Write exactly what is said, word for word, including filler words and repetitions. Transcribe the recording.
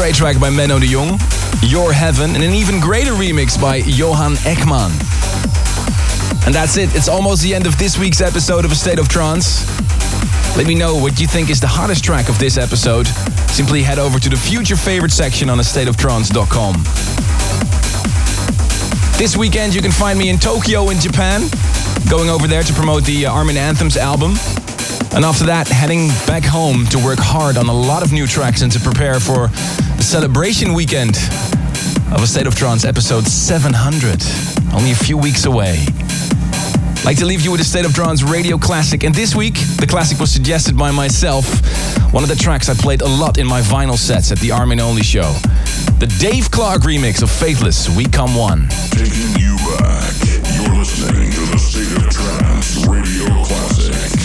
great track by Menno de Jong, Your Heaven, and an even greater remix by Johan Ekman. And that's it. It's almost the end of this week's episode of A State of Trance. Let me know what you think is the hottest track of this episode. Simply head over to the Future Favorite section on a state of trance dot com. This weekend you can find me in Tokyo in Japan, going over there to promote the Armin Anthems album. And after that, heading back home to work hard on a lot of new tracks and to prepare for the celebration weekend of A State of Trance episode seven hundred. Only a few weeks away. I'd like to leave you with a State of Trance radio classic. And this week, the classic was suggested by myself. One of the tracks I played a lot in my vinyl sets at the Armin Only show. The Dave Clark remix of Faithless, We Come One. Taking you back. You're listening to the State of Trance radio classic.